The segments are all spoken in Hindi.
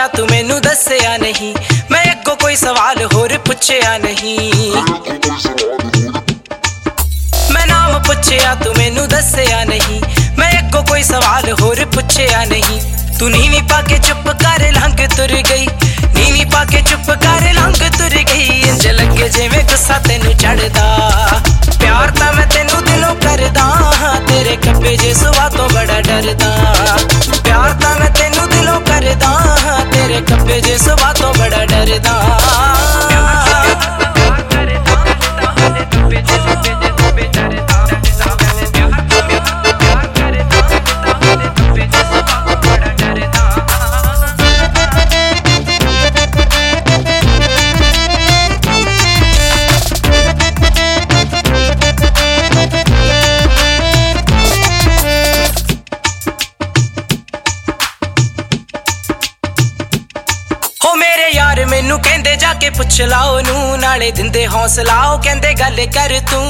तू मैनू दस्या नहीं, मैं अगों कोई सवाल होर पुछया नहीं। मैं नाम पुछया तू मैनू दस्या नहीं, मैं अगों कोई सवाल होर पुछया नहीं। तू नीवी पाके चुप कर लंघ तुर गई, नीवी पाके चुप कर लंघ तुर गई। इंज लगे जिवें गुस्सा तेनू चढ़दा, प्यार तां मैं तेनू दिलों करदा, तेरे खब्बे जे सुआ तो बड़ा डरदा। प्यार तां मैं तेनू दिलों करदा, तेरे खब्बे जे सुआ तो बड़ा डरदा। मैनू कहंदे जाके पुछ लाओ नू, नाले दिंदे हौसला ओ कहंदे गल कर तू।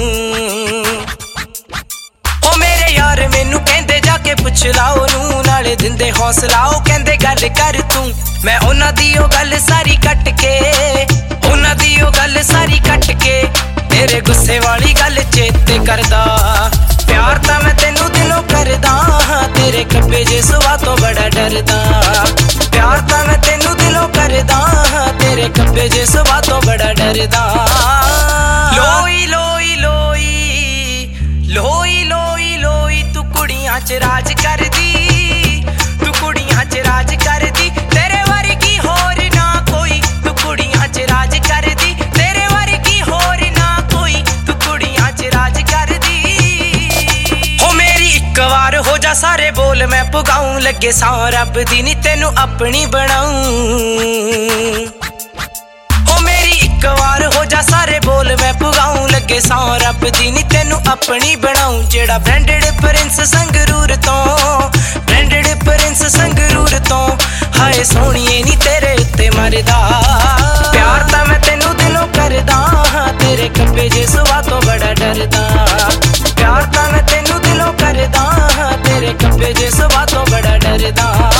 ओ मेरे यार मैनू कहंदे जाके पुछ लाओ नू, नाले दिंदे हौसला ओ कहंदे गल कर तू। मैं उन्हां दी ओ गल सारी कट के, उन्हां दी ओ गल सारी कट के, तेरे गुस्से वाली गल चेते करदा। प्यार तां मैं तेनू दिलों करदा, तेरे खब्बे जे सुआ तो बड़ा डरदा। प्यार तां मैं तेनू दिलों करदा, तेरे खब्बे जे सुआ तो बड़ा डरदा। लोई लोई लोई लोई लोई लोई, तू कुड़ियां च राज करदी, तू कुड़ियां च राज करदी, तेरे वर्गी होर ना कोई। तू कुड़ियां च राज करदी, तेरे वर्गी होर ना कोई, तू कुड़ियां च राज करदी। हो मेरी एक वार हो जा सारे बोल मैं पुगाऊं, लगे सौ रब दी नी तेनू अपनी बनाऊं। हो मेरी एक वार हो जा सारे बोल मैं पुगाऊं, लगे सौ रब दी नी तेनू अपनी बनाऊं। जेड़ा ब्रांडेड प्रिंस संगरूर तो, ब्रांडेड प्रिंस संगरूर तो, हाय सोहणिए नी तेरे उत्ते मरदा। प्यार तां मैं तेनू दिलों करदा, तेरे खब्बे जे सुआ तो बड़ा डरदा। प्यार तां मैं तेनू दिलों करदा, तेरे खब्बे जे सुआ तो बड़ा डरदा।